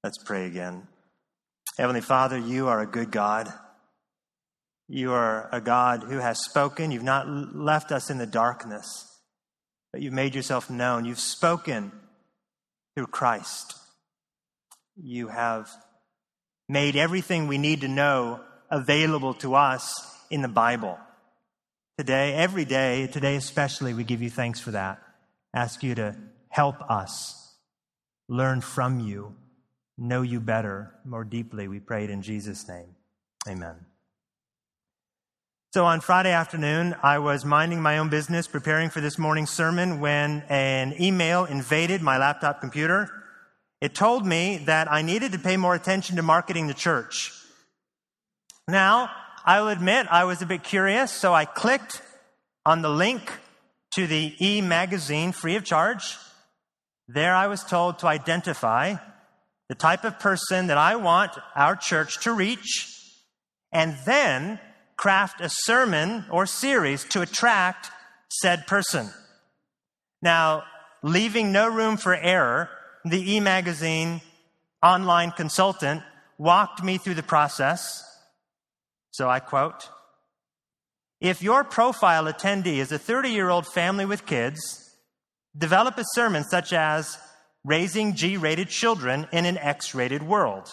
Let's pray again. Heavenly Father, you are a good God. You are a God who has spoken. You've not left us in the darkness, but you've made yourself known. You've spoken through Christ. You have made everything we need to know available to us in the Bible. Today, every day, today especially, we give you thanks for that. Ask you to help us learn from you, know you better, more deeply. We pray it in Jesus' name. Amen. So on Friday afternoon, I was minding my own business, preparing for this morning's sermon, when an email invaded my laptop computer. It told me that I needed to pay more attention to marketing the church. Now, I will admit I was a bit curious, so I clicked on the link to the e-magazine free of charge. There I was told to identify the type of person that I want our church to reach, and then craft a sermon or series to attract said person. Now, leaving no room for error, the e-magazine online consultant walked me through the process. So I quote, "If your profile attendee is a 30-year-old family with kids, develop a sermon such as Raising G-rated Children in an X-rated World."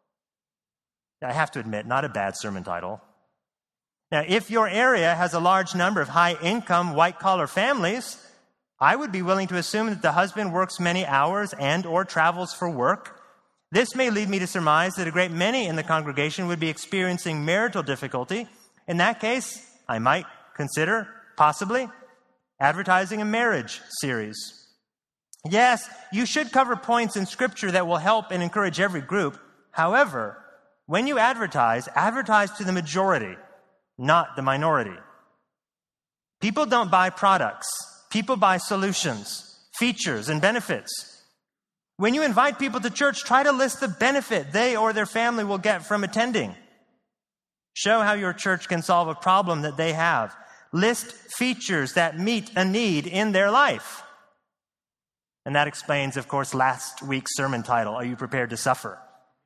I have to admit, not a bad sermon title. Now, if your area has a large number of high-income, white-collar families, I would be willing to assume that the husband works many hours and or travels for work. This may lead me to surmise that a great many in the congregation would be experiencing marital difficulty. In that case, I might consider, possibly, advertising a marriage series. Yes, you should cover points in Scripture that will help and encourage every group. However, when you advertise to the majority, not the minority. People don't buy products. People buy solutions, features, and benefits. When you invite people to church, try to list the benefit they or their family will get from attending. Show how your church can solve a problem that they have. List features that meet a need in their life. And that explains, of course, last week's sermon title, Are You Prepared to Suffer?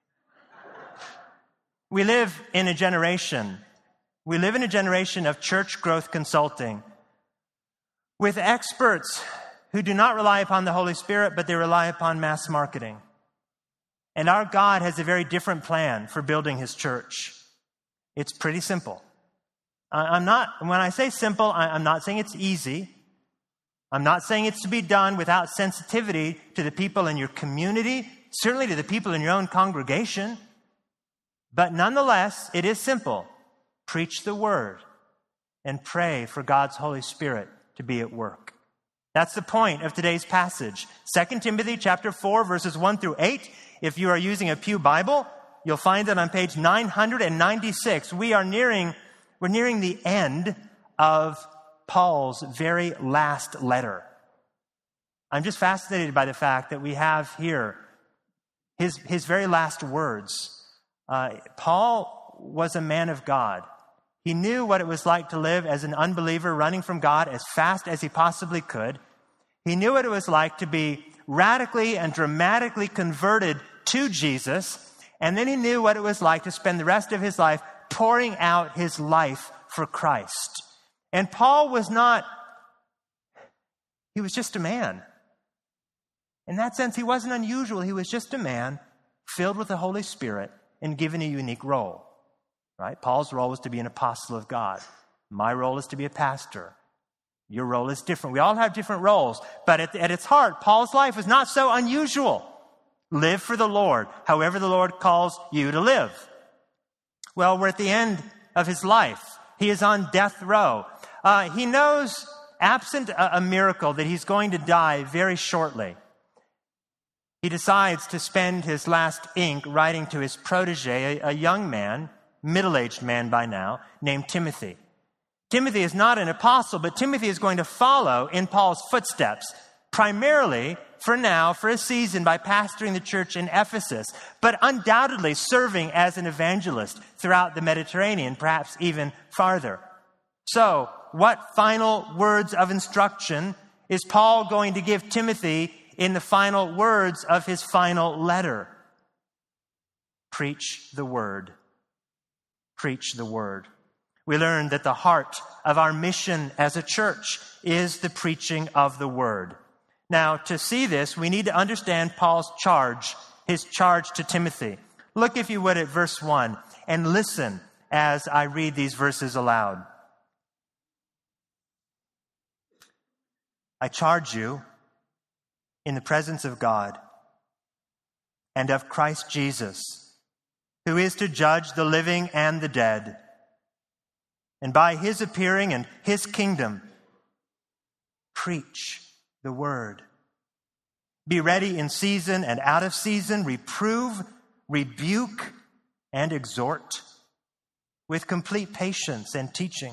We live in a generation of church growth consulting with experts who do not rely upon the Holy Spirit, but they rely upon mass marketing. And our God has a very different plan for building his church. It's pretty simple. When I say simple, I'm not saying it's easy. I'm not saying it's to be done without sensitivity to the people in your community, certainly to the people in your own congregation. But nonetheless, it is simple. Preach the word and pray for God's Holy Spirit to be at work. That's the point of today's passage. 2 Timothy chapter 4, verses 1 through 8. If you are using a Pew Bible, you'll find it on page 996. We're nearing the end of Paul's very last letter. I'm just fascinated by the fact that we have here his very last words. Paul was a man of God. He knew what it was like to live as an unbeliever, running from God as fast as he possibly could. He knew what it was like to be radically and dramatically converted to Jesus. And then he knew what it was like to spend the rest of his life pouring out his life for Christ. And Paul was just a man. In that sense, he wasn't unusual. He was just a man filled with the Holy Spirit and given a unique role. Right? Paul's role was to be an apostle of God. My role is to be a pastor. Your role is different. We all have different roles. But at its heart, Paul's life was not so unusual. Live for the Lord, however the Lord calls you to live. Well, we're at the end of his life. He is on death row. He knows, absent a miracle, that he's going to die very shortly. He decides to spend his last ink writing to his protege, a young man, middle-aged man by now, named Timothy. Timothy is not an apostle, but Timothy is going to follow in Paul's footsteps, primarily, for now, for a season, by pastoring the church in Ephesus, but undoubtedly serving as an evangelist throughout the Mediterranean, perhaps even farther. So, what final words of instruction is Paul going to give Timothy in the final words of his final letter? preach the word. Preach the word. We learn that the heart of our mission as a church is the preaching of the word. Now, to see this, we need to understand Paul's charge, his charge to Timothy. Look, if you would, at verse 1 and listen as I read these verses aloud. I charge you in the presence of God and of Christ Jesus, who is to judge the living and the dead. And by his appearing and his kingdom, preach the word. Be ready in season and out of season, reprove, rebuke, and exhort with complete patience and teaching.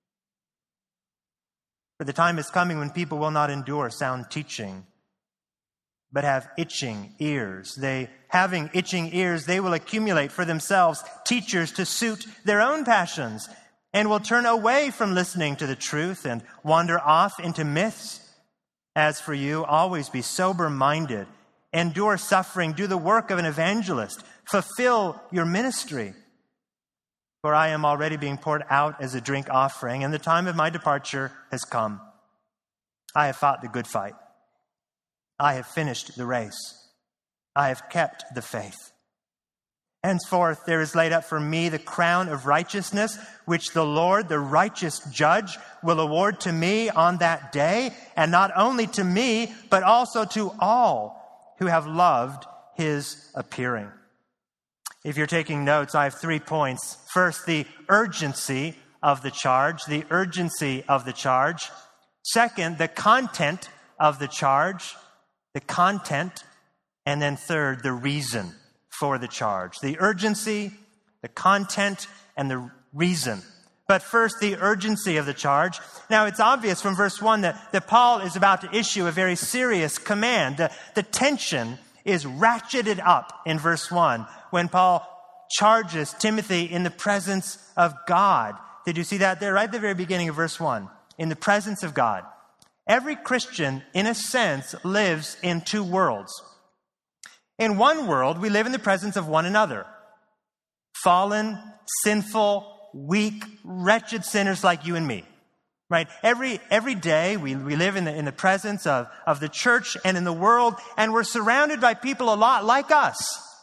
For the time is coming when people will not endure sound teaching, but have itching ears. Having itching ears, they will accumulate for themselves teachers to suit their own passions, and will turn away from listening to the truth and wander off into myths. As for you, always be sober-minded, endure suffering, do the work of an evangelist, fulfill your ministry. For I am already being poured out as a drink offering, and the time of my departure has come. I have fought the good fight. I have finished the race. I have kept the faith. Henceforth, there is laid up for me the crown of righteousness, which the Lord, the righteous judge, will award to me on that day, and not only to me, but also to all who have loved his appearing. If you're taking notes, I have 3 points. First, the urgency of the charge, the urgency of the charge. Second, the content of the charge, the content. And then third, the reason for the charge. The urgency, the content, and the reason. But first, the urgency of the charge. Now, it's obvious from verse 1 that Paul is about to issue a very serious command. The tension is ratcheted up in verse 1 when Paul charges Timothy in the presence of God. Did you see that there? Right at the very beginning of verse 1. In the presence of God. Every Christian, in a sense, lives in 2 worlds. In one world, we live in the presence of one another. Fallen, sinful, weak, wretched sinners like you and me. Right? Every day we live in the presence of the church and in the world, and we're surrounded by people a lot like us.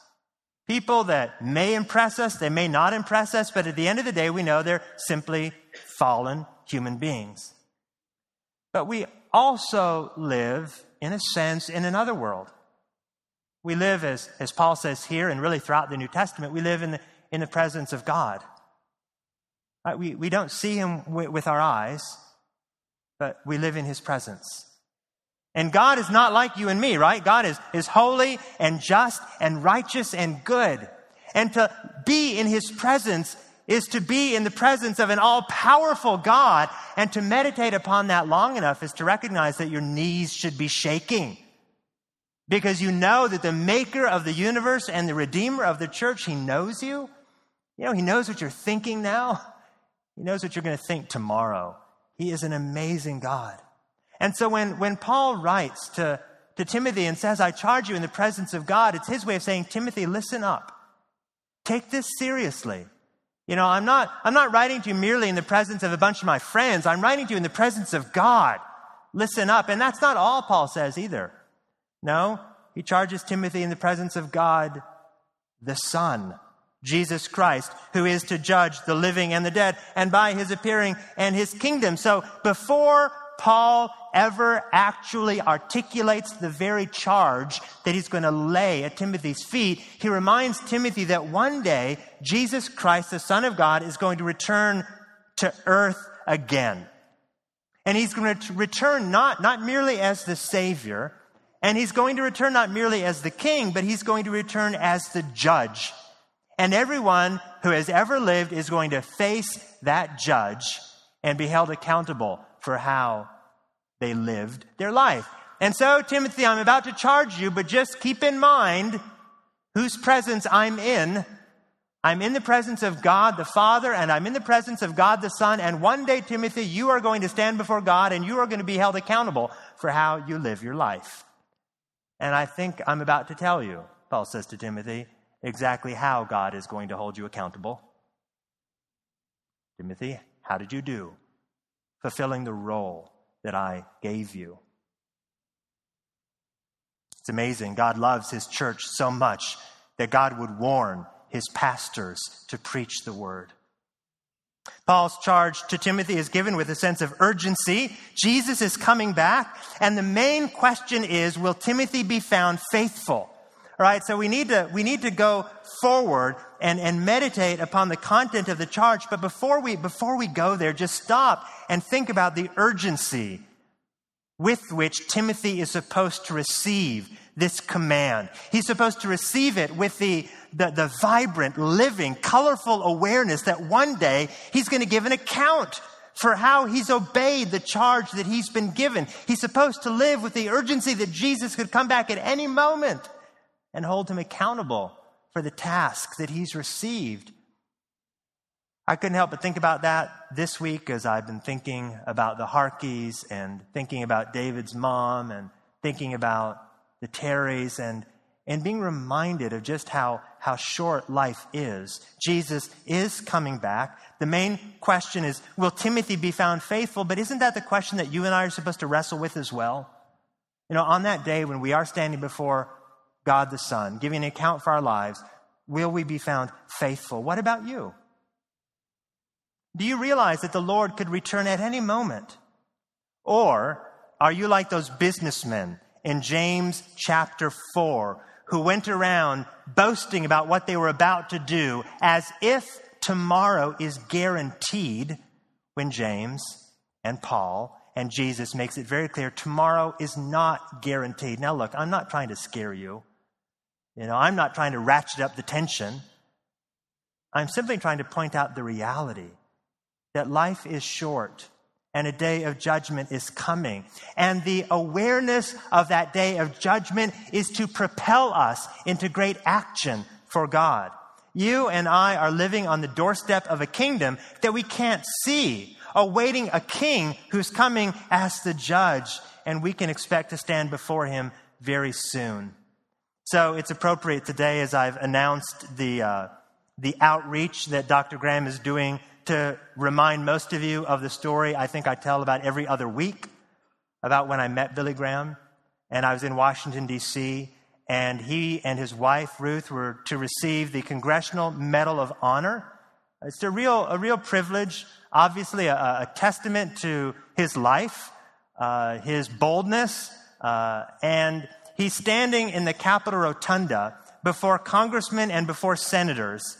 People that may impress us, they may not impress us, but at the end of the day, we know they're simply fallen human beings. But we also live, in a sense, in another world. We live, as Paul says here, and really throughout the New Testament, we live in the presence of God. Right? We don't see him with our eyes, but we live in his presence. And God is not like you and me, right? God is holy and just and righteous and good. And to be in his presence is to be in the presence of an all-powerful God. And to meditate upon that long enough is to recognize that your knees should be shaking. Because you know that the maker of the universe and the redeemer of the church, he knows you. You know, he knows what you're thinking now. He knows what you're going to think tomorrow. He is an amazing God. And so when Paul writes to Timothy and says, I charge you in the presence of God, it's his way of saying, Timothy, listen up. Take this seriously. You know, I'm not writing to you merely in the presence of a bunch of my friends. I'm writing to you in the presence of God. Listen up. And that's not all Paul says either. No, he charges Timothy in the presence of God, the Son, Jesus Christ, who is to judge the living and the dead, and by his appearing and his kingdom. So before Paul ever actually articulates the very charge that he's going to lay at Timothy's feet, he reminds Timothy that one day Jesus Christ, the Son of God, is going to return to earth again. And he's going to return not merely as the Savior, and he's going to return not merely as the king, but he's going to return as the judge. And everyone who has ever lived is going to face that judge and be held accountable for how they lived their life. And so, Timothy, I'm about to charge you, but just keep in mind whose presence I'm in. I'm in the presence of God the Father, and I'm in the presence of God the Son. And one day, Timothy, you are going to stand before God, and you are going to be held accountable for how you live your life. And I think I'm about to tell you, Paul says to Timothy, exactly how God is going to hold you accountable. Timothy, how did you do fulfilling the role that I gave you? It's amazing. God loves his church so much that God would warn his pastors to preach the word. Paul's charge to Timothy is given with a sense of urgency. Jesus is coming back, and the main question is, will Timothy be found faithful? All right, so we need to go forward and meditate upon the content of the charge. But before we go there, just stop and think about the urgency with which Timothy is supposed to receive this command. He's supposed to receive it with the vibrant, living, colorful awareness that one day he's going to give an account for how he's obeyed the charge that he's been given. He's supposed to live with the urgency that Jesus could come back at any moment and hold him accountable for the task that he's received. I couldn't help but think about that this week as I've been thinking about the Harkeys and thinking about David's mom and thinking about the Terrys and being reminded of just how short life is. Jesus is coming back. The main question is, will Timothy be found faithful? But isn't that the question that you and I are supposed to wrestle with as well? You know, on that day when we are standing before God the Son, giving an account for our lives, will we be found faithful? What about you? Do you realize that the Lord could return at any moment? Or are you like those businessmen in James chapter 4 who went around boasting about what they were about to do as if tomorrow is guaranteed, when James and Paul and Jesus makes it very clear tomorrow is not guaranteed? Now look, I'm not trying to scare you. I'm not trying to ratchet up the tension. I'm simply trying to point out the reality that life is short and a day of judgment is coming. And the awareness of that day of judgment is to propel us into great action for God. You and I are living on the doorstep of a kingdom that we can't see, awaiting a king who's coming as the judge, and we can expect to stand before him very soon. So it's appropriate today, as I've announced the outreach that Dr. Graham is doing, to remind most of you of the story I think I tell about every other week about when I met Billy Graham. And I was in Washington, D.C., and he and his wife, Ruth, were to receive the Congressional Medal of Honor. It's a real privilege, obviously a testament to his life, his boldness, and he's standing in the Capitol Rotunda before congressmen and before senators.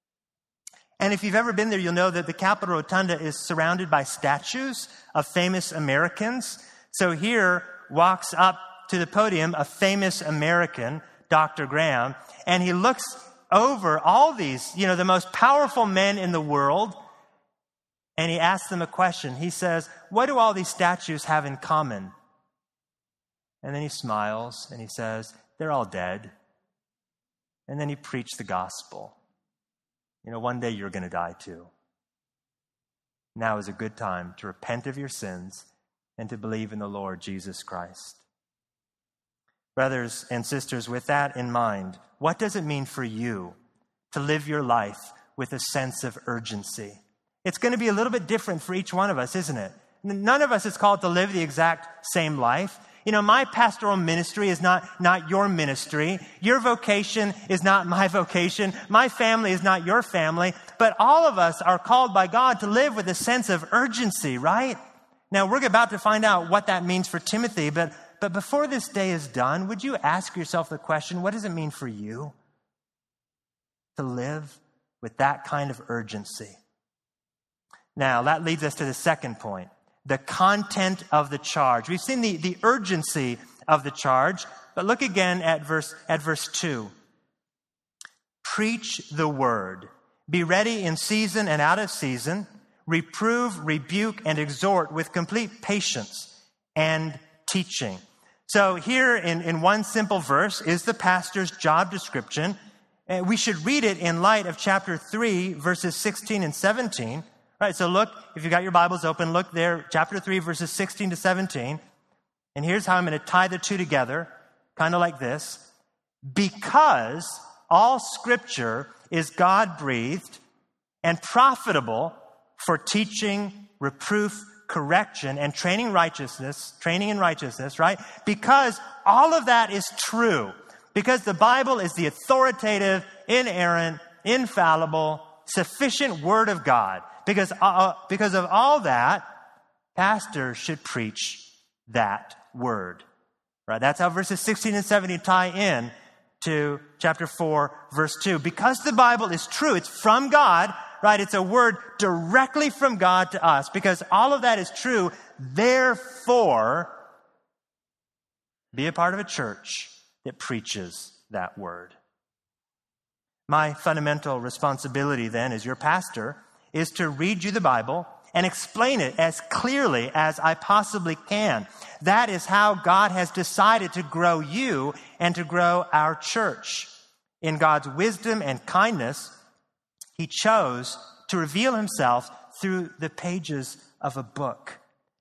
And if you've ever been there, you'll know that the Capitol Rotunda is surrounded by statues of famous Americans. So here walks up to the podium a famous American, Dr. Graham, and he looks over all these, the most powerful men in the world, and he asks them a question. He says, what do all these statues have in common? And then he smiles and he says, they're all dead. And then he preached the gospel. One day you're going to die too. Now is a good time to repent of your sins and to believe in the Lord Jesus Christ. Brothers and sisters, with that in mind, what does it mean for you to live your life with a sense of urgency? It's going to be a little bit different for each one of us, isn't it? None of us is called to live the exact same life. My pastoral ministry is not your ministry. Your vocation is not my vocation. My family is not your family. But all of us are called by God to live with a sense of urgency, right? Now, we're about to find out what that means for Timothy. But before this day is done, would you ask yourself the question, what does it mean for you to live with that kind of urgency? Now, that leads us to the second point. The content of the charge. We've seen the urgency of the charge, but look again at verse 2. Preach the word. Be ready in season and out of season. Reprove, rebuke, and exhort with complete patience and teaching. So here in one simple verse is the pastor's job description. We should read it in light of chapter 3, verses 16 and 17. Right, so look, if you got your Bibles open, look there, chapter 3, verses 16 to 17. And here's how I'm going to tie the two together, kind of like this. Because all Scripture is God-breathed and profitable for teaching, reproof, correction, and training in righteousness, right? Because all of that is true. Because the Bible is the authoritative, inerrant, infallible, sufficient Word of God. Because of all that, pastors should preach that Word. Right? That's how verses 16 and 17 tie in to chapter 4, verse 2. Because the Bible is true, it's from God, right? It's a word directly from God to us. Because all of that is true, therefore, be a part of a church that preaches that word. My fundamental responsibility then as your pastor is to read you the Bible and explain it as clearly as I possibly can. That is how God has decided to grow you and to grow our church. In God's wisdom and kindness, He chose to reveal Himself through the pages of a book.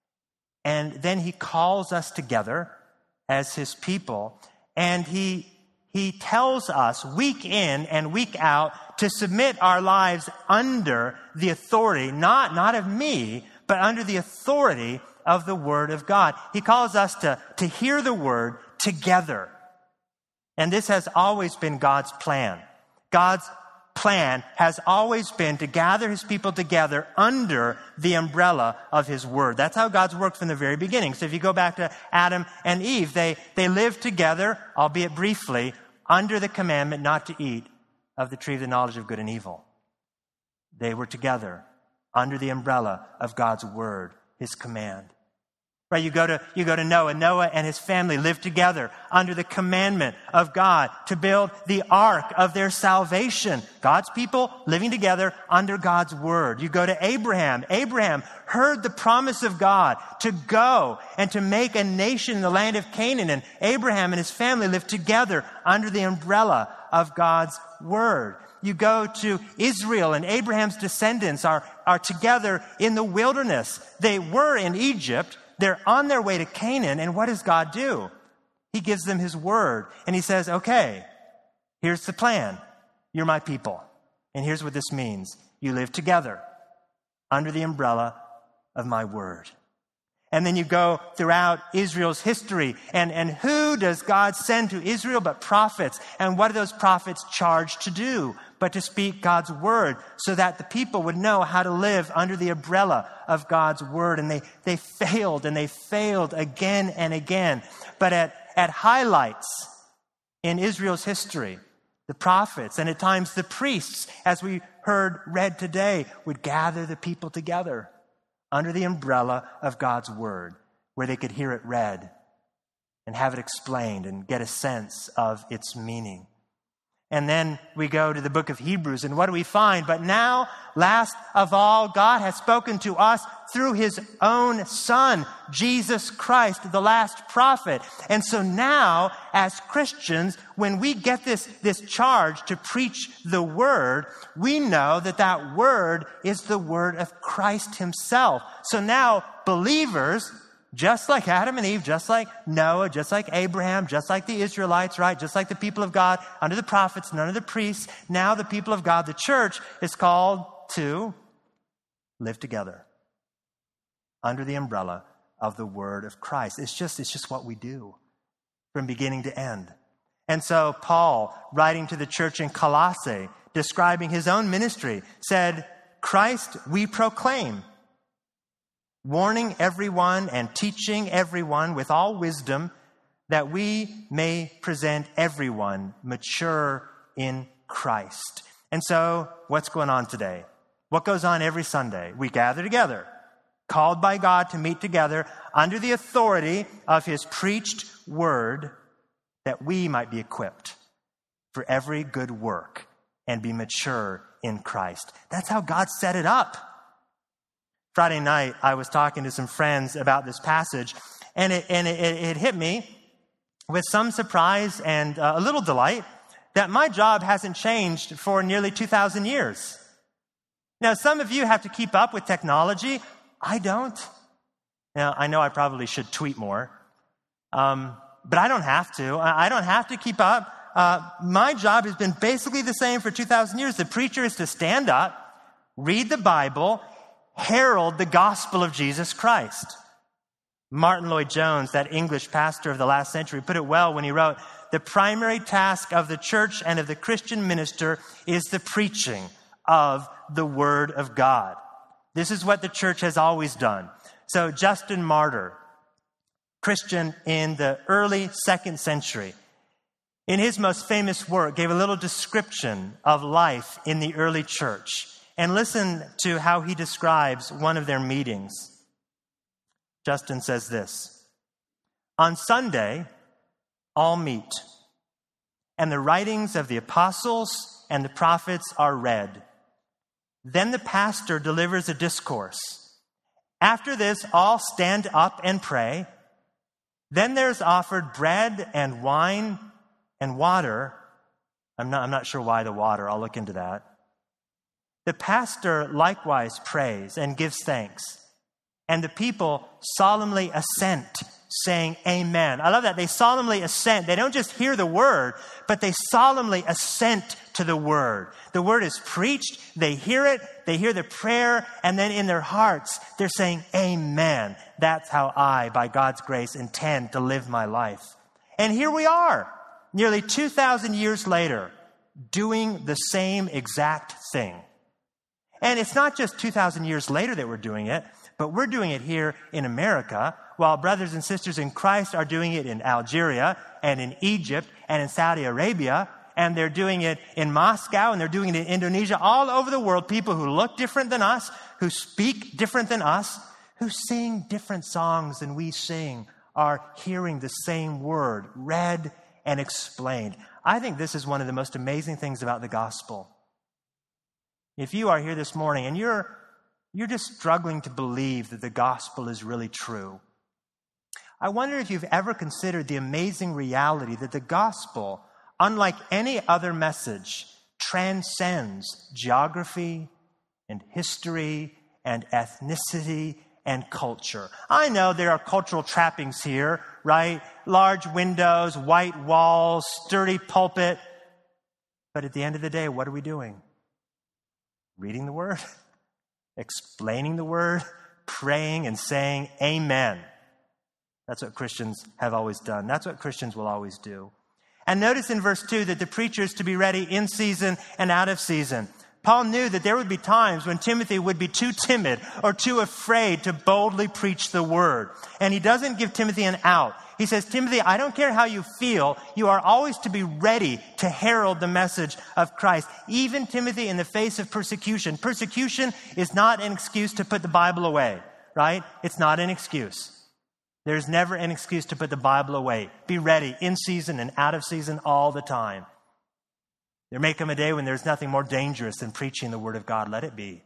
And then He calls us together as His people, and He tells us week in and week out to submit our lives under the authority, not of me, but under the authority of the Word of God. He calls us to hear the Word together. And this has always been God's plan. God's plan has always been to gather His people together under the umbrella of His Word. That's how God's worked from the very beginning. So if you go back to Adam and Eve, they lived together, albeit briefly, under the commandment not to eat of the tree of the knowledge of good and evil. They were together under the umbrella of God's Word, His command. Right? You go to Noah. Noah and his family lived together under the commandment of God to build the ark of their salvation. God's people living together under God's word. You go to Abraham. Abraham heard the promise of God to go and to make a nation in the land of Canaan. And Abraham and his family lived together under the umbrella of God's word. You go to Israel, and Abraham's descendants are together in the wilderness. They were in Egypt. They're on their way to Canaan, and what does God do? He gives them His word, and He says, okay, here's the plan. You're my people, and here's what this means. You live together under the umbrella of my word. And then you go throughout Israel's history, and who does God send to Israel but prophets? And what are those prophets charged to do? But to speak God's word so that the people would know how to live under the umbrella of God's word. And they failed, and they failed again and again. But at highlights in Israel's history, the prophets and at times the priests, as we heard read today, would gather the people together under the umbrella of God's word, where they could hear it read and have it explained and get a sense of its meaning. And then we go to the book of Hebrews, and what do we find? But now, last of all, God has spoken to us through His own Son, Jesus Christ, the last prophet. And so now, as Christians, when we get this charge to preach the Word, we know that Word is the Word of Christ Himself. So now, believers, just like Adam and Eve, just like Noah, just like Abraham, just like the Israelites, right? Just like the people of God under the prophets, none of the priests. Now the people of God, the church, is called to live together under the umbrella of the word of Christ. It's just what we do from beginning to end. And so Paul, writing to the church in Colossae, describing his own ministry, said, Christ we proclaim, warning everyone and teaching everyone with all wisdom, that we may present everyone mature in Christ. And so, what's going on today? What goes on every Sunday? We gather together, called by God to meet together under the authority of His preached word, that we might be equipped for every good work and be mature in Christ. That's how God set it up. Friday night, I was talking to some friends about this passage, and it hit me with some surprise and a little delight that my job hasn't changed for nearly 2,000 years. Now, some of you have to keep up with technology. I don't. Now, I know I probably should tweet more, but I don't have to. I don't have to keep up. my job has been basically the same for 2,000 years. The preacher is to stand up, read the Bible, herald the gospel of Jesus Christ. Martin Lloyd-Jones, that English pastor of the last century, put it well when he wrote, "The primary task of the church and of the Christian minister is the preaching of the Word of God." This is what the church has always done. So Justin Martyr, Christian in the early 2nd century, in his most famous work, gave a little description of life in the early church. And listen to how he describes one of their meetings. Justin says this: "On Sunday, all meet, and the writings of the apostles and the prophets are read. Then the pastor delivers a discourse. After this, all stand up and pray. Then there's offered bread and wine and water." I'm not sure why the water. I'll look into that. "The pastor likewise prays and gives thanks, and the people solemnly assent, saying amen." I love that. They solemnly assent. They don't just hear the word, but they solemnly assent to the word. The word is preached. They hear it. They hear the prayer. And then in their hearts, they're saying amen. That's how I, by God's grace, intend to live my life. And here we are, nearly 2,000 years later, doing the same exact thing. And it's not just 2,000 years later that we're doing it, but we're doing it here in America, while brothers and sisters in Christ are doing it in Algeria and in Egypt and in Saudi Arabia, and they're doing it in Moscow, and they're doing it in Indonesia, all over the world. People who look different than us, who speak different than us, who sing different songs than we sing, are hearing the same word read and explained. I think this is one of the most amazing things about the gospel. If you are here this morning and you're just struggling to believe that the gospel is really true, I wonder if you've ever considered the amazing reality that the gospel, unlike any other message, transcends geography and history and ethnicity and culture. I know there are cultural trappings here, right? Large windows, white walls, sturdy pulpit. But at the end of the day, what are we doing? Reading the word, explaining the word, praying and saying amen. That's what Christians have always done. That's what Christians will always do. And notice in verse 2 that the preacher is to be ready in season and out of season. Paul knew that there would be times when Timothy would be too timid or too afraid to boldly preach the word. And he doesn't give Timothy an out. He says, Timothy, I don't care how you feel. You are always to be ready to herald the message of Christ. Even, Timothy, in the face of persecution. Persecution is not an excuse to put the Bible away, right? It's not an excuse. There's never an excuse to put the Bible away. Be ready in season and out of season all the time. There may come a day when there's nothing more dangerous than preaching the word of God. Let it be.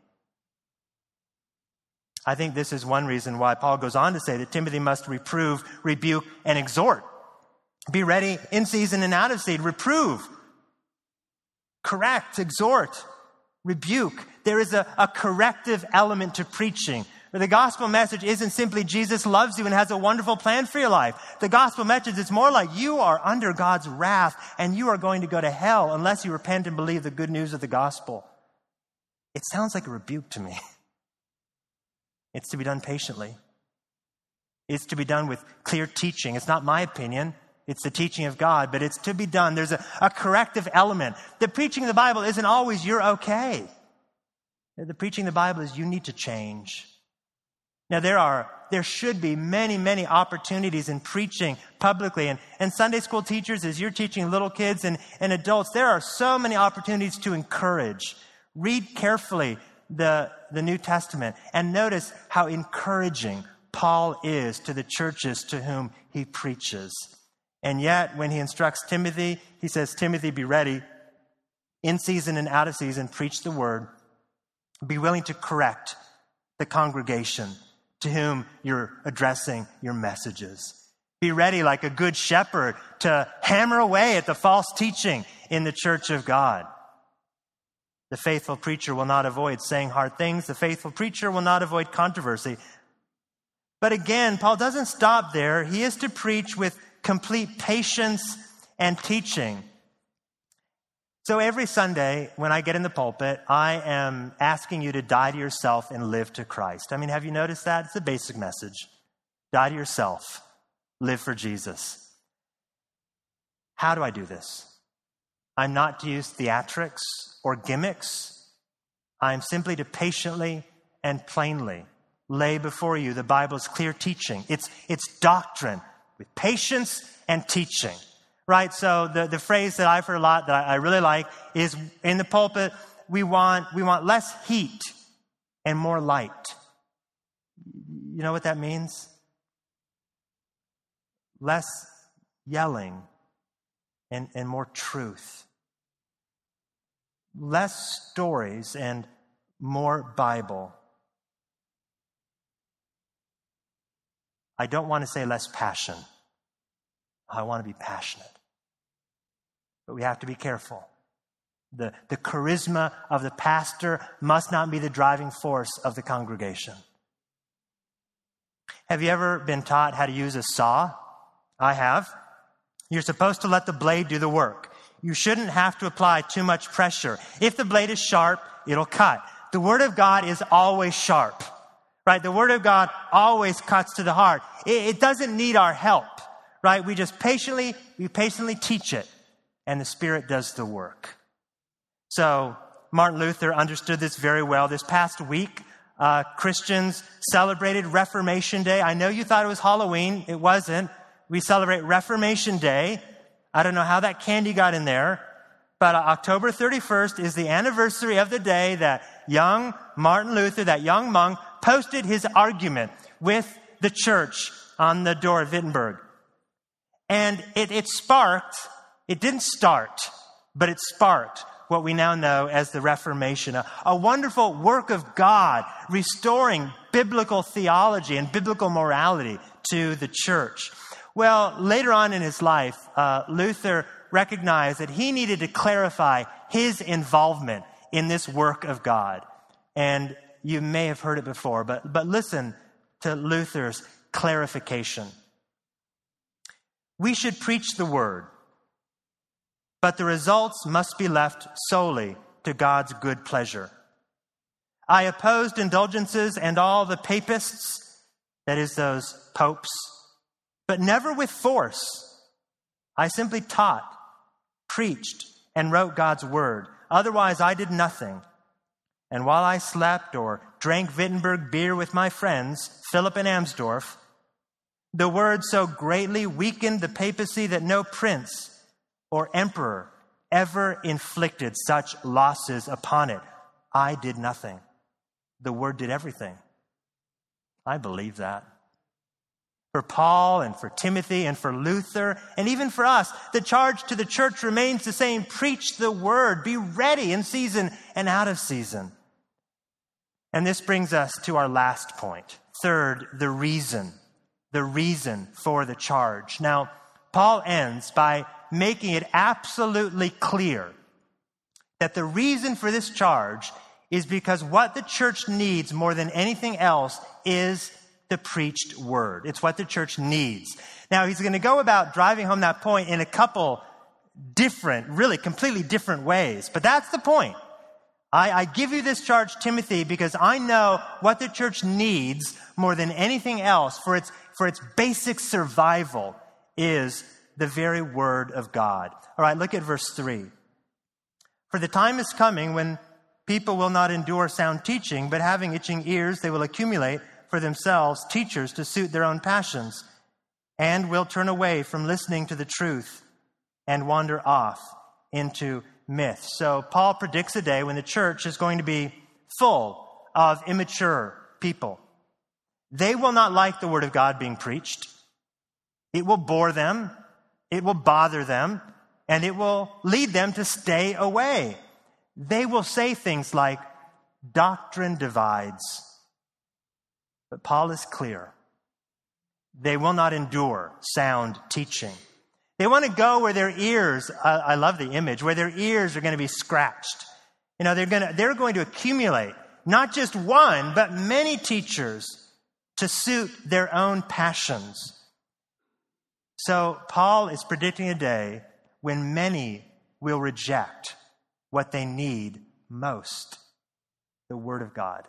I think this is one reason why Paul goes on to say that Timothy must reprove, rebuke, and exhort. Be ready in season and out of season. Reprove, correct, exhort, rebuke. There is a corrective element to preaching. The gospel message isn't simply Jesus loves you and has a wonderful plan for your life. The gospel message is more like you are under God's wrath and you are going to go to hell unless you repent and believe the good news of the gospel. It sounds like a rebuke to me. It's to be done patiently. It's to be done with clear teaching. It's not my opinion. It's the teaching of God, but it's to be done. There's a corrective element. The preaching of the Bible isn't always you're okay. The preaching of the Bible is you need to change. Now, there should be many, many opportunities in preaching publicly. And Sunday school teachers, as you're teaching little kids and adults, there are so many opportunities to encourage. Read carefully the New Testament and notice how encouraging Paul is to the churches to whom he preaches. And yet, when he instructs Timothy, he says, Timothy, be ready in season and out of season, preach the word. Be willing to correct the congregation to whom you're addressing your messages. Be ready like a good shepherd to hammer away at the false teaching in the church of God. The faithful preacher will not avoid saying hard things. The faithful preacher will not avoid controversy. But again, Paul doesn't stop there. He is to preach with complete patience and teaching. So every Sunday when I get in the pulpit, I am asking you to die to yourself and live to Christ. I mean, have you noticed that? It's a basic message. Die to yourself. Live for Jesus. How do I do this? I'm not to use theatrics or gimmicks. I'm simply to patiently and plainly lay before you the Bible's clear teaching. It's doctrine with patience and teaching. Right? So the phrase that I've heard a lot that I really like is in the pulpit, we want less heat and more light. You know what that means? Less yelling and more truth. Less stories and more Bible. I don't want to say less passion. I want to be passionate. But we have to be careful. The charisma of the pastor must not be the driving force of the congregation. Have you ever been taught how to use a saw? I have. You're supposed to let the blade do the work. You shouldn't have to apply too much pressure. If the blade is sharp, it'll cut. The Word of God is always sharp. Right? The Word of God always cuts to the heart. It doesn't need our help. Right? We patiently teach it, and the Spirit does the work. So Martin Luther understood this very well. This past week, Christians celebrated Reformation Day. I know you thought it was Halloween. It wasn't. We celebrate Reformation Day. I don't know how that candy got in there, but October 31st is the anniversary of the day that young Martin Luther, that young monk, posted his argument with the church on the door of Wittenberg. And it didn't start, but it sparked what we now know as the Reformation, a wonderful work of God restoring biblical theology and biblical morality to the church. Well, later on in his life, Luther recognized that he needed to clarify his involvement in this work of God. And you may have heard it before, but listen to Luther's clarification. We should preach the word, but the results must be left solely to God's good pleasure. I opposed indulgences and all the papists, that is, those popes, but never with force. I simply taught, preached, and wrote God's word. Otherwise, I did nothing. And while I slept or drank Wittenberg beer with my friends, Philip and Amsdorf, the word so greatly weakened the papacy that no prince or emperor ever inflicted such losses upon it. I did nothing. The word did everything. I believe that. For Paul and for Timothy and for Luther and even for us, the charge to the church remains the same. Preach the word. Be ready in season and out of season. And this brings us to our last point. Third, the reason for the charge. Now, Paul ends by making it absolutely clear that the reason for this charge is because what the church needs more than anything else is the preached word. It's what the church needs. Now, he's going to go about driving home that point in a couple different, really completely different ways. But that's the point. I give you this charge, Timothy, because I know what the church needs more than anything else for its basic survival is the very word of God. All right, look at verse 3. For the time is coming when people will not endure sound teaching, but having itching ears, they will accumulate for themselves teachers to suit their own passions, and will turn away from listening to the truth and wander off into myths. So Paul predicts a day when the church is going to be full of immature people. They will not like the word of God being preached. It will bore them, it will bother them, and it will lead them to stay away. They will say things like, doctrine divides. But Paul is clear. They will not endure sound teaching. They want to go where their ears, I love the image, where their ears are going to be scratched. You know, they're going to accumulate not just one, but many teachers to suit their own passions. So Paul is predicting a day when many will reject what they need most, the Word of God.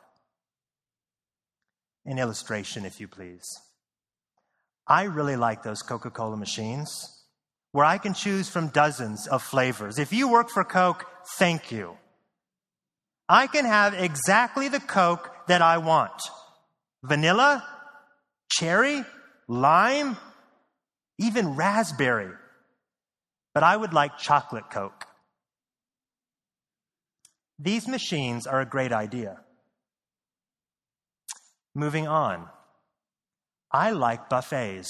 An illustration, if you please. I really like those Coca-Cola machines where I can choose from dozens of flavors. If you work for Coke, thank you. I can have exactly the Coke that I want. Vanilla, cherry, lime, even raspberry. But I would like chocolate Coke. These machines are a great idea. Moving on. I like buffets.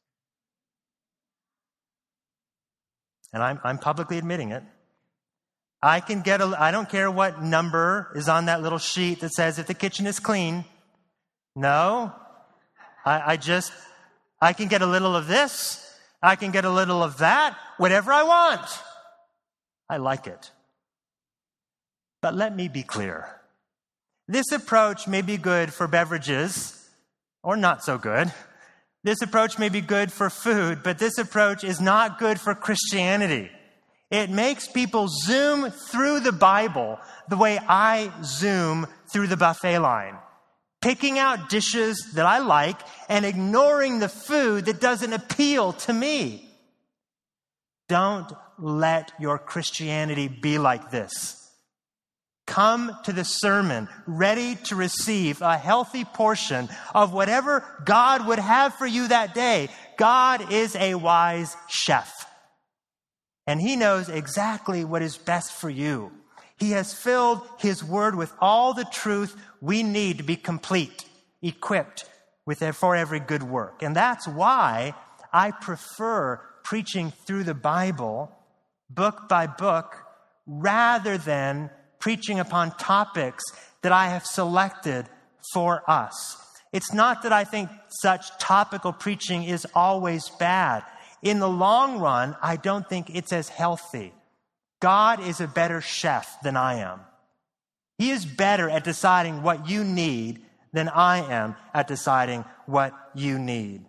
And I'm publicly admitting it. I don't care what number is on that little sheet that says if the kitchen is clean. No. I can get a little of this. I can get a little of that. Whatever I want. I like it. But let me be clear. This approach may be good for beverages, or not so good. This approach may be good for food, but this approach is not good for Christianity. It makes people zoom through the Bible the way I zoom through the buffet line, picking out dishes that I like and ignoring the food that doesn't appeal to me. Don't let your Christianity be like this. Come to the sermon ready to receive a healthy portion of whatever God would have for you that day. God is a wise chef, and He knows exactly what is best for you. He has filled His Word with all the truth we need to be complete, equipped for every good work. And that's why I prefer preaching through the Bible, book by book, rather than preaching upon topics that I have selected for us. It's not that I think such topical preaching is always bad. In the long run, I don't think it's as healthy. God is a better chef than I am. He is better at deciding what you need than I am at deciding what you need.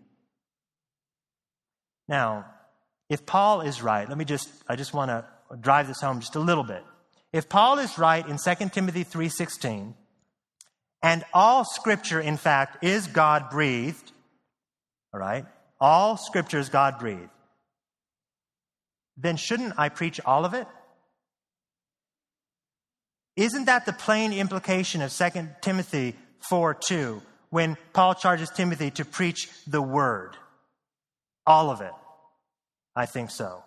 Now, if Paul is right, I just want to drive this home just a little bit. If Paul is right in 2 Timothy 3:16, and all Scripture, in fact, is God-breathed, all right? All Scripture is God-breathed. Then shouldn't I preach all of it? Isn't that the plain implication of 2 Timothy 4:2, when Paul charges Timothy to preach the Word? All of it. I think so.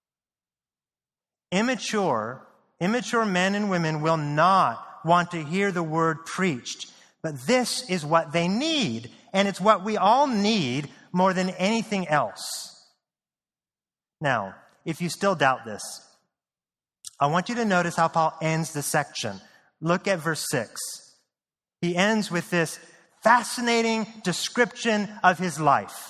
Immature men and women will not want to hear the Word preached. But this is what they need. And it's what we all need more than anything else. Now, if you still doubt this, I want you to notice how Paul ends the section. Look at verse 6. He ends with this fascinating description of his life.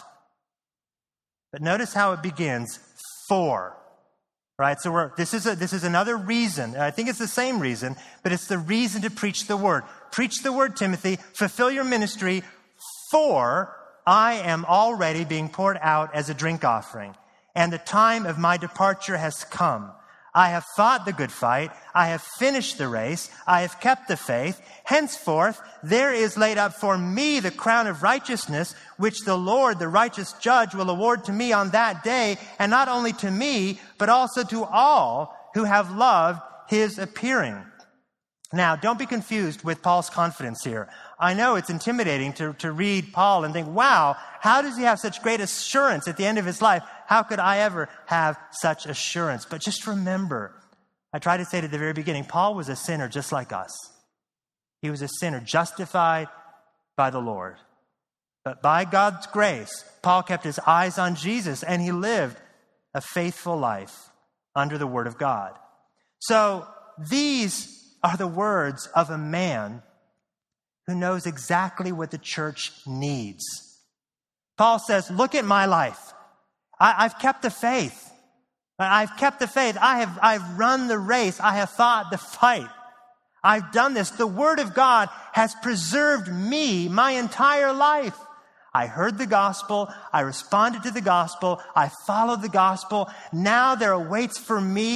But notice how it begins, for. Right? So this is another reason. I think it's the same reason, but it's the reason to preach the Word. Preach the Word, Timothy. Fulfill your ministry, for I am already being poured out as a drink offering, and the time of my departure has come. I have fought the good fight. I have finished the race. I have kept the faith. Henceforth, there is laid up for me the crown of righteousness, which the Lord, the righteous judge, will award to me on that day, and not only to me, but also to all who have loved his appearing. Now, don't be confused with Paul's confidence here. I know it's intimidating to read Paul and think, wow, how does he have such great assurance at the end of his life? How could I ever have such assurance? But just remember, I tried to say it at the very beginning, Paul was a sinner just like us. He was a sinner justified by the Lord. But by God's grace, Paul kept his eyes on Jesus and he lived a faithful life under the Word of God. So these are the words of a man who knows exactly what the church needs. Paul says, look at my life. I've kept the faith. I've kept the faith. I've run the race. I have fought the fight. I've done this. The Word of God has preserved me my entire life. I heard the gospel. I responded to the gospel. I followed the gospel. Now there awaits for me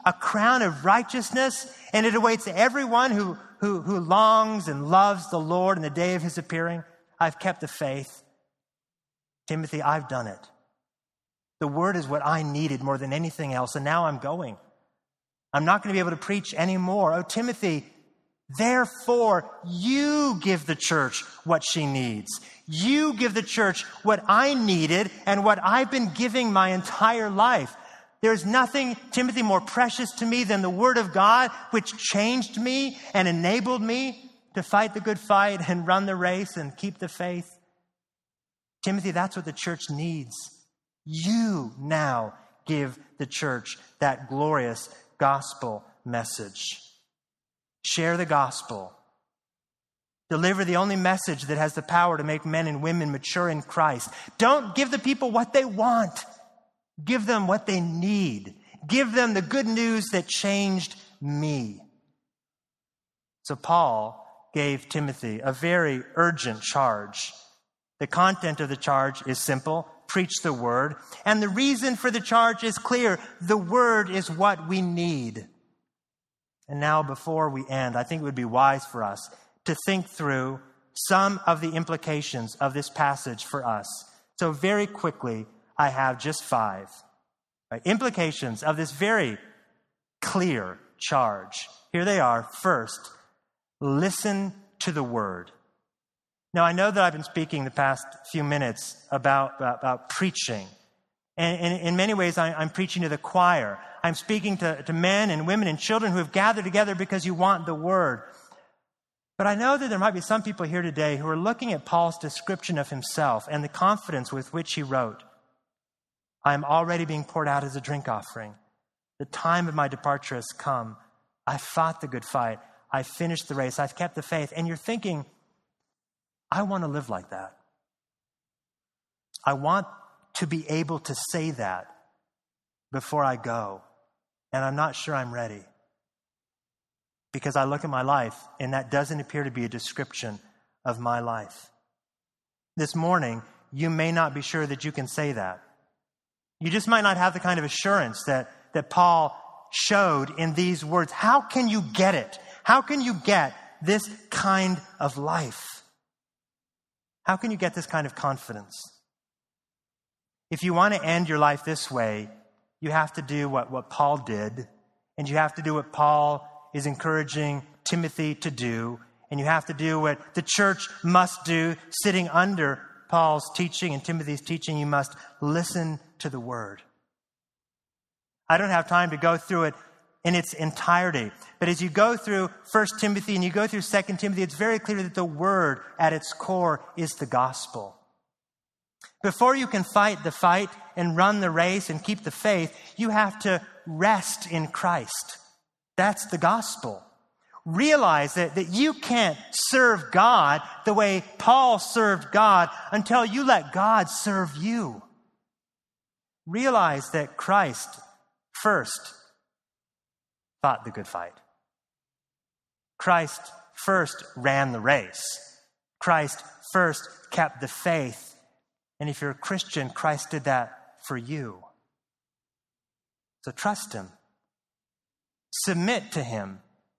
a crown of righteousness, and it awaits everyone who longs and loves the Lord in the day of his appearing. I've kept the faith. Timothy, I've done it. The word is what I needed more than anything else, and now I'm going. I'm not going to be able to preach anymore. Oh, Timothy, therefore, you give the church what she needs. You give the church what I needed and what I've been giving my entire life. There's nothing, Timothy, more precious to me than the word of God, which changed me and enabled me to fight the good fight and run the race and keep the faith. Timothy, that's what the church needs. You now give the church that glorious gospel message. Share the gospel. Deliver the only message that has the power to make men and women mature in Christ. Don't give the people what they want. Give them what they need. Give them the good news that changed me. So Paul gave Timothy a very urgent charge. The content of the charge is simple. Preach the word. And the reason for the charge is clear. The word is what we need. And now, before we end, I think it would be wise for us to think through some of the implications of this passage for us. So very quickly, I have just 5. Implications of this very clear charge. Here they are. First, listen to the word. Now, I know that I've been speaking the past few minutes about preaching. And in many ways, I'm preaching to the choir. I'm speaking to men and women and children who have gathered together because you want the word. But I know that there might be some people here today who are looking at Paul's description of himself and the confidence with which he wrote, I am already being poured out as a drink offering. The time of my departure has come. I fought the good fight. I finished the race. I've kept the faith. And you're thinking, I want to live like that. I want to be able to say that before I go. And I'm not sure I'm ready. Because I look at my life, and that doesn't appear to be a description of my life. This morning, you may not be sure that you can say that. You just might not have the kind of assurance that Paul showed in these words. How can you get it? How can you get this kind of life? How can you get this kind of confidence? If you want to end your life this way, you have to do what Paul did, and you have to do what Paul is encouraging Timothy to do, and you have to do what the church must do, sitting under Paul's teaching and Timothy's teaching. You must listen to the word. I don't have time to go through it in its entirety, but as you go through 1 Timothy and you go through 2 Timothy, it's very clear that the word at its core is the gospel. Before you can fight the fight and run the race and keep the faith, you have to rest in Christ. That's the gospel. Realize that you can't serve God the way Paul served God until you let God serve you. Realize that Christ first fought the good fight. Christ first ran the race. Christ first kept the faith. And if you're a Christian, Christ did that for you. So trust him. Submit to him.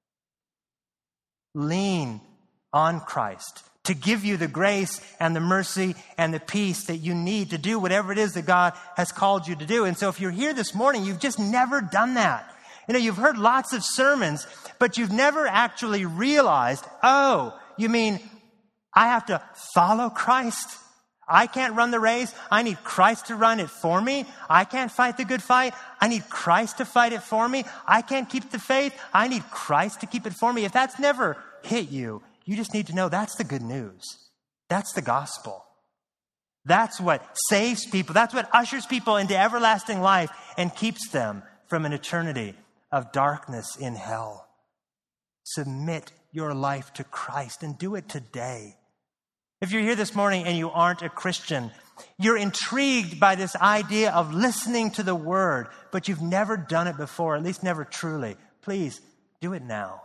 Lean on Christ to give you the grace and the mercy and the peace that you need to do whatever it is that God has called you to do. And so if you're here this morning, you've just never done that. You've heard lots of sermons, but you've never actually realized, oh, you mean I have to follow Christ? I can't run the race. I need Christ to run it for me. I can't fight the good fight. I need Christ to fight it for me. I can't keep the faith. I need Christ to keep it for me. If that's never hit you, you just need to know that's the good news. That's the gospel. That's what saves people. That's what ushers people into everlasting life and keeps them from an eternity of darkness in hell. Submit your life to Christ and do it today. If you're here this morning and you aren't a Christian, you're intrigued by this idea of listening to the word, but you've never done it before, at least never truly. Please do it now.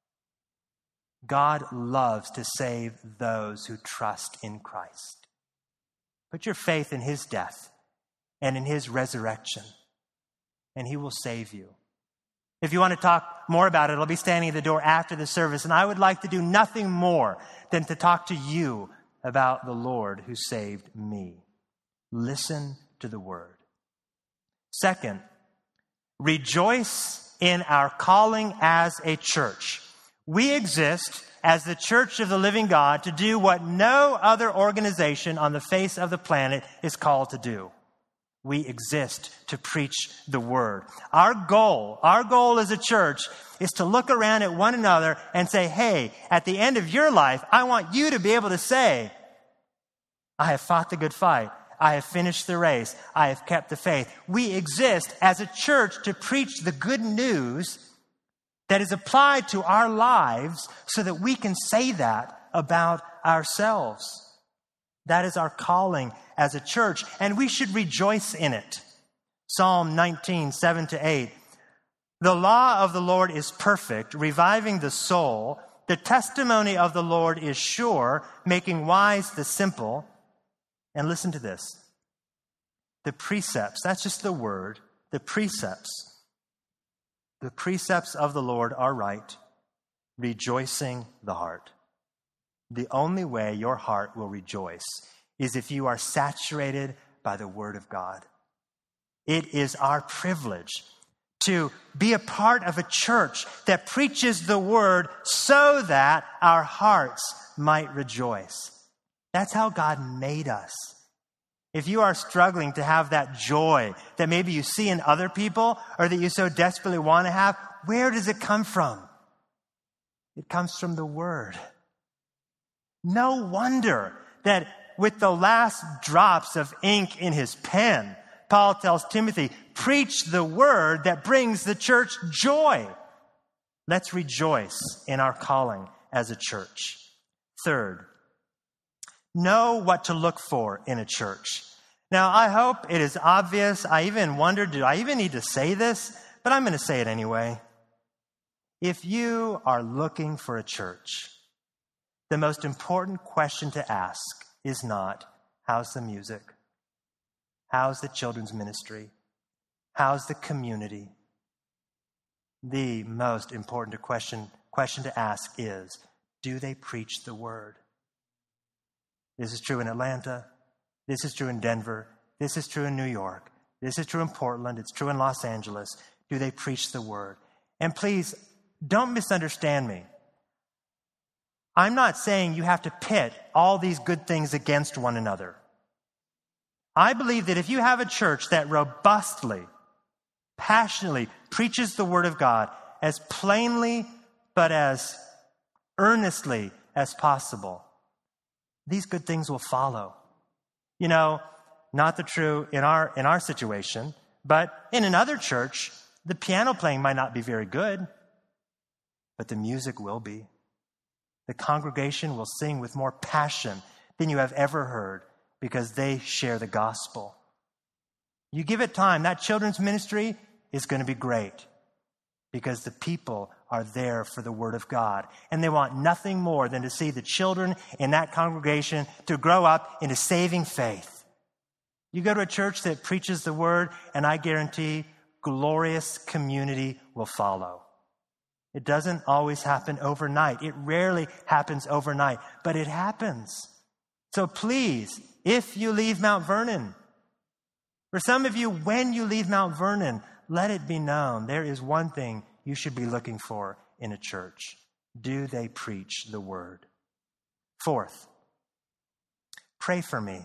God loves to save those who trust in Christ. Put your faith in his death and in his resurrection, and he will save you. If you want to talk more about it, I'll be standing at the door after the service, and I would like to do nothing more than to talk to you about the Lord who saved me. Listen to the word. Second, rejoice in our calling as a church. We exist as the church of the living God to do what no other organization on the face of the planet is called to do. We exist to preach the word. Our goal as a church is to look around at one another and say, hey, at the end of your life, I want you to be able to say, I have fought the good fight. I have finished the race. I have kept the faith. We exist as a church to preach the good news that is applied to our lives so that we can say that about ourselves. That is our calling as a church, and we should rejoice in it. Psalm 19, 7-8. The law of the Lord is perfect, reviving the soul. The testimony of the Lord is sure, making wise the simple. And listen to this. The precepts, that's just the word, the precepts of the Lord are right, rejoicing the heart. The only way your heart will rejoice is if you are saturated by the Word of God. It is our privilege to be a part of a church that preaches the Word so that our hearts might rejoice. That's how God made us. If you are struggling to have that joy that maybe you see in other people or that you so desperately want to have, where does it come from? It comes from the Word. No wonder that with the last drops of ink in his pen, Paul tells Timothy, preach the word that brings the church joy. Let's rejoice in our calling as a church. Third, know what to look for in a church. Now, I hope it is obvious. I even wondered, do I even need to say this? But I'm going to say it anyway. If you are looking for a church, the most important question to ask is not, how's the music? How's the children's ministry? How's the community? The most important question to ask is, do they preach the word? This is true in Atlanta. This is true in Denver. This is true in New York. This is true in Portland. It's true in Los Angeles. Do they preach the word? And please, don't misunderstand me. I'm not saying you have to pit all these good things against one another. I believe that if you have a church that robustly, passionately preaches the word of God as plainly but as earnestly as possible, these good things will follow. You know, not the true in our situation, but in another church, the piano playing might not be very good, but the music will be. The congregation will sing with more passion than you have ever heard because they share the gospel. You give it time, that children's ministry is going to be great because the people are there for the word of God. And they want nothing more than to see the children in that congregation to grow up into saving faith. You go to a church that preaches the word, and I guarantee glorious community will follow. It doesn't always happen overnight. It rarely happens overnight, but it happens. So please, if you leave Mount Vernon, for some of you, when you leave Mount Vernon, let it be known there is one thing you should be looking for in a church. Do they preach the word? Fourth, pray for me.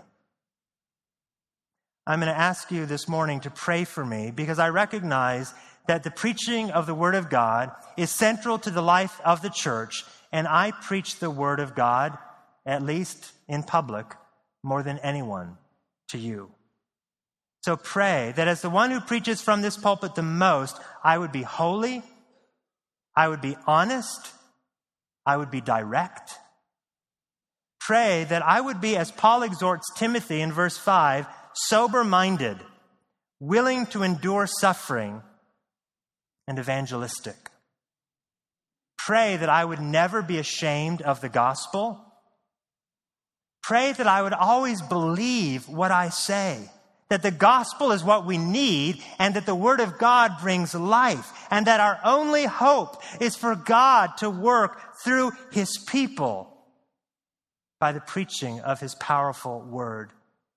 I'm going to ask you this morning to pray for me because I recognize that the preaching of the Word of God is central to the life of the church, and I preach the Word of God, at least in public, more than anyone to you. So pray that as the one who preaches from this pulpit the most, I would be holy, I would be honest, I would be direct. Pray that I would be, as Paul exhorts Timothy in verse 5, sober-minded, willing to endure suffering, and evangelistic. Pray that I would never be ashamed of the gospel. Pray that I would always believe what I say, that the gospel is what we need, and that the word of God brings life, and that our only hope is for God to work through his people by the preaching of his powerful word.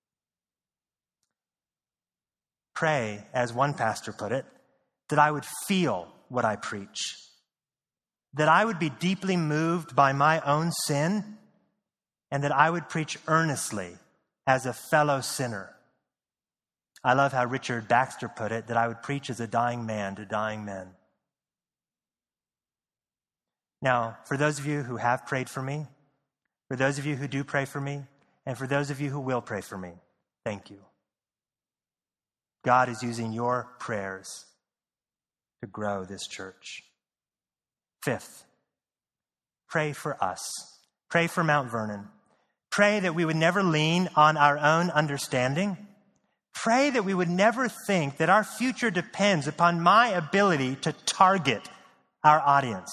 Pray, as one pastor put it, that I would feel what I preach, that I would be deeply moved by my own sin, and that I would preach earnestly as a fellow sinner. I love how Richard Baxter put it, that I would preach as a dying man to dying men. Now, for those of you who have prayed for me, for those of you who do pray for me, and for those of you who will pray for me, thank you. God is using your prayers to grow this church. Fifth, pray for us. Pray for Mount Vernon. Pray that we would never lean on our own understanding. Pray that we would never think that our future depends upon my ability to target our audience.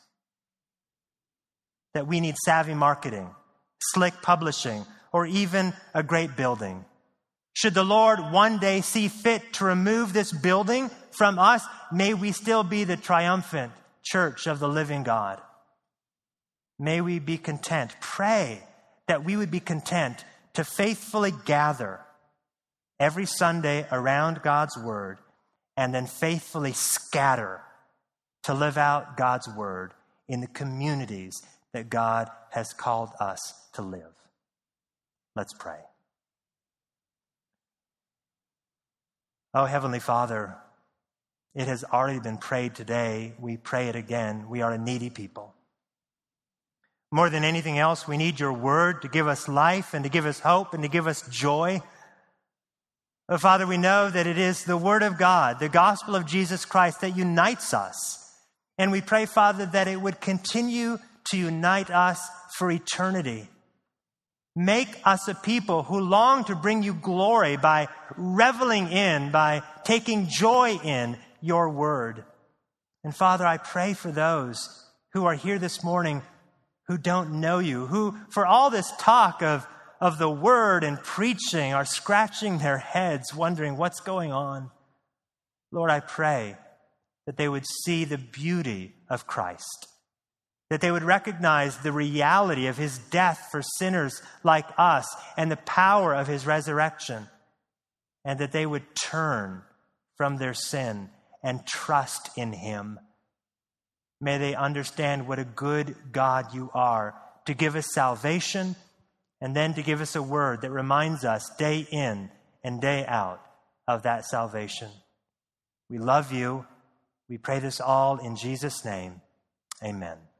That we need savvy marketing, slick publishing, or even a great building. Should the Lord one day see fit to remove this building from us, may we still be the triumphant church of the living God. May we be content. Pray that we would be content to faithfully gather every Sunday around God's word and then faithfully scatter to live out God's word in the communities that God has called us to live. Let's pray. Oh, Heavenly Father, it has already been prayed today. We pray it again. We are a needy people. More than anything else, we need your word to give us life and to give us hope and to give us joy. Oh, Father, we know that it is the word of God, the gospel of Jesus Christ, that unites us. And we pray, Father, that it would continue to unite us for eternity. Make us a people who long to bring you glory by reveling in, by taking joy in your word. And Father, I pray for those who are here this morning who don't know you, who, for all this talk of the word and preaching, are scratching their heads, wondering what's going on. Lord, I pray that they would see the beauty of Christ, that they would recognize the reality of his death for sinners like us and the power of his resurrection, and that they would turn from their sin and trust in him. May they understand what a good God you are, to give us salvation and then to give us a word that reminds us day in and day out of that salvation. We love you. We pray this all in Jesus' name. Amen.